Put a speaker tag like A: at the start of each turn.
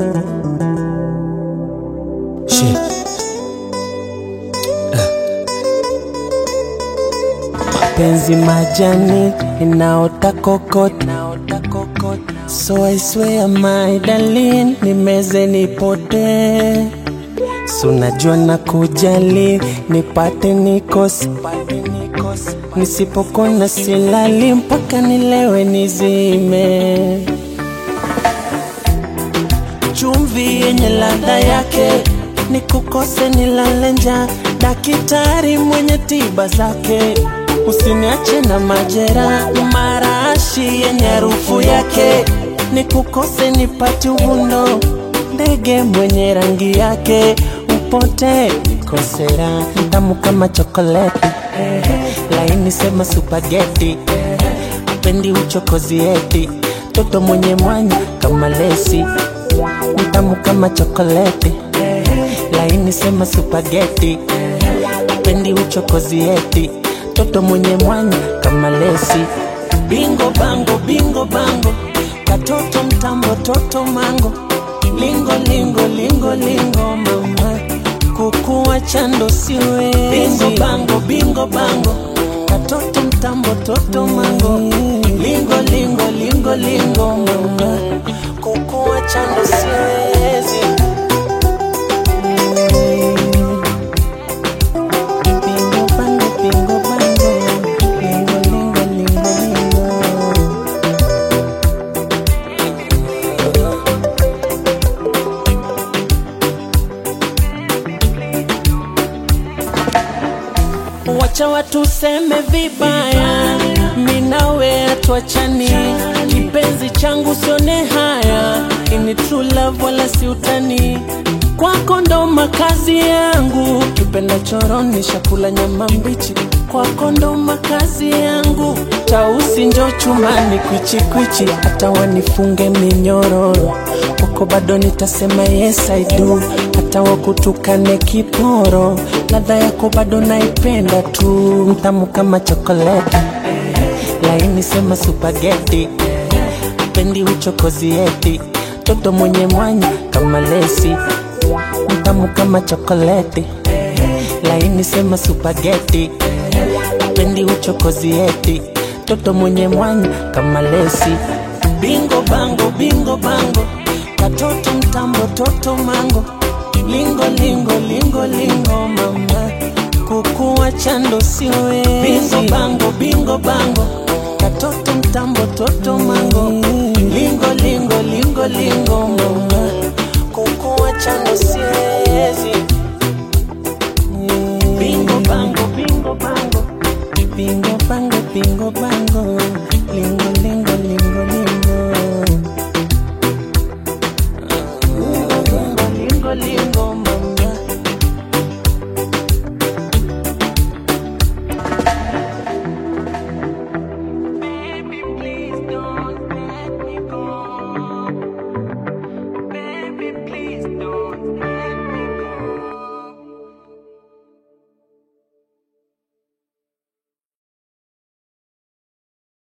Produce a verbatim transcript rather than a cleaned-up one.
A: Shit. Mapenzi majani inaota kokot, so I swear my darling, nimeze nipote. So najua na kujali, nipate nikose, nisipokona silali mpaka nilewe nizime. Chumvi yenye ladha yake, nikukose nilale njaa. Daktari mwenye tiba zake, usiniache na majera. Marashi yenye harufu yake, nikukose nipate uvundo. Ndege mwenye rangi yake, upote nikosera. Tamu kama chokoleti, laini sema spaghetti. Pendi uchokozi eti, toto mwenye mwanya kama lesi. Tamu kama chokoleti, laini sema spaghetti. Pendi uchokozi eti, toto mwenye mwanya kama lesi. Bingo bango, bingo bango, katoto mtambo, toto mango. Lingo, lingo, lingo, lingo mama, kukuwa chando siwe. Bingo bango, bingo bango, katoto mtambo, toto mango. Lingo, lingo, lingo, lingo mama, kukuwa chando siwezi. Bingo bango, bingo bango, lingo, lingo, lingo, lingo. Wacha watu seme vibaya, minawe atuachani. Kipenzi changu sione haya, ini true love wala si utani. Kwako ndo makazi yangu, kipenda choroni shakula nyama mbichi. Kwako ndo makazi yangu, tausi njo chumani kwichi kwichi. Hata wanifunge minyororo, kwako bado nitasema yes I do. Hata wakutukane kiporo, ladha yako bado naipenda tu. Mtamu kama chokoleti, laini sema spaghetti. Pendi uchokozi eti, toto mwenye mwanya kama lesi. Mtamu kama chokoleti, laini sema spaghetti. Pendi uchokozi eti, toto mwenye mwanya kama lesi. Bingo bango, bingo bango, katoto mtambo, toto mango. Lingo, lingo, lingo, lingo mama, kukuwa chando siwe. Bingo bango, bingo bango, katoto mtambo, toto mango. Lingo, lingo, lingo, lingo mama, kukuwa chando siwezi. Bingo bango, bingo bango, bingo bango, bingo bango. Lingo, lingo, lingo, lingo. Lingo, lingo, lingo.